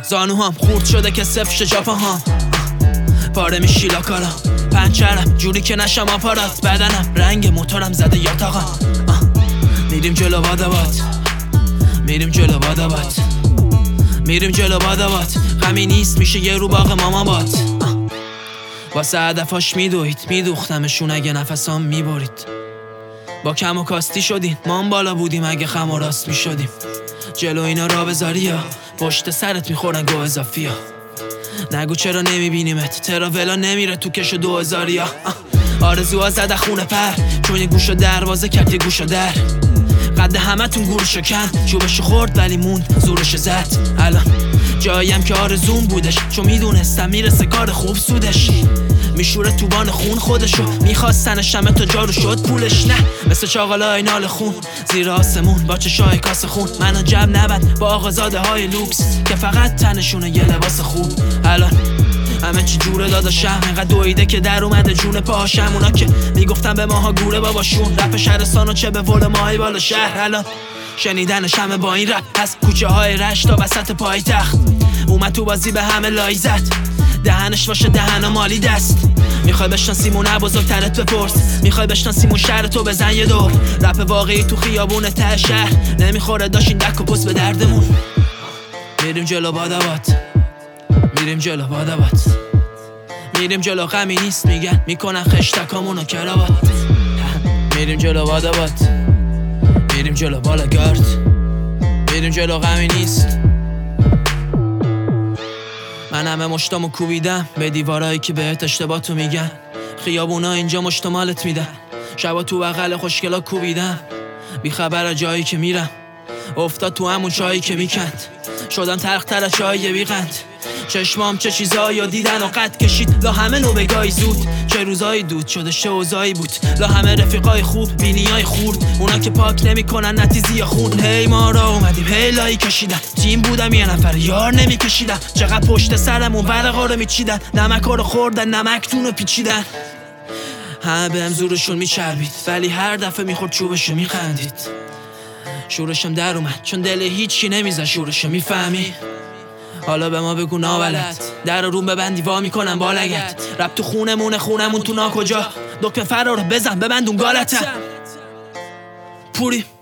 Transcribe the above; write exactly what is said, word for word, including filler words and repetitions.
زانوهام خورد شده که صفر شه جاپاهام، پاره میشی لاکارا پنچرم جوری که نشم آپارات، بدنم رنگ موتورم زده یاتاقا. میریم جلو بادابات، میریم جلو بادابات، میریم جلو بادابات. غمی نیست میشه یه رو باغ ماما بات. واسه هدفاش میدوید میدوختمشون اگه نفسام میبرید. با کم و کاستی شدیم ما هم بالا بودیم اگه خم و راست میشدیم. جلو اینا را بذاری یا پشت سرت میخورن گو اضافی ها. نگو چرا نمیبینیمت تراولا نمیره تو کش دو هزاری ها. آرزوها زده خونه پر چون یه گوشو دروازه کرد یه گوشو در. قد همه تون گورشو کن چوبشو خورد ولی موند زورشو زد. الان جاییم که آرزون بودش چون میدونستم میرسه کار خوب سودش. میشوره تو بان خون خودشو میخواستن شمه تا جارو شد پولش. نه مثل چاقالای نال خون زیر آسمون با چشای کاس خون. منو جب نبند با آقازاده های لوکس که فقط تنشونه یه لباس خوب. الان همه چی جوره داداشم اینقدر دویده که در اومده جون پاهاشم. اونا که میگفتن به ماها گوره باباشون رپ شهرستان و چه به ول ماهی بالا شهر. الان شنیدنش همه با این رپ از کوچه های رشت تا وسط پایتخت. اومد تو بازی به همه لای زد دهنش باشه دهن و مالی دست. میخوای بشناسیمون نه بزرگترت بپرس، میخوای بشناسیمون شهر تو بزن یه دور. رپ واقعی تو خیابون ته شهر نمیخوره داشتین دک و پست به دردمون. میریم جلو بادابات، میریم جلو بادابات، میریم جلو غمی نیست میگن میکنن خشتکامونو کراوات. میریم جلو بادابات، میریم جلو بالاگارد، میریم جلو غمی نیست. من همه مشتامو کوبیدم به دیوارایی که بهت اشتباه تو میگن. خیابونا اینجا مشتمالت میدن شبا تو بغل خوشگلا کوبیدم. بی خبر جایی که میرم افتاد تو همون چایی که میکند. شدم تلختر از چایی بیقند. چشمام چه چیزایی دیدن و قد کشید لا همه نو بگای زود. چه روزایی دود شده چه اوزایی بود لا همه رفیقای خوب بینیای خورد. اونا که پاک نمیکنن نتیزی یا خون. هی ما را اومدیم هی لایی کشیدن تیم بودم یه نفر یار نمیکشیدن. چقدر پشت سرمون ورقا رو میچیدن نمکا رو خوردن نمکتون رو پیچیدن. همه بهم زورشون میچربید ولی هر دفعه میخورد چوبشو میخندید. شورشم در اومد چون دل هیچی نمیزن شورشو میفهمی. حالا به ما بگو نابلد در روم ببندی وا میکنم با لگت. رب تو خونمونه خونمون تو نا کجا دکمه فرار بزن ببند اون گالتم. پوری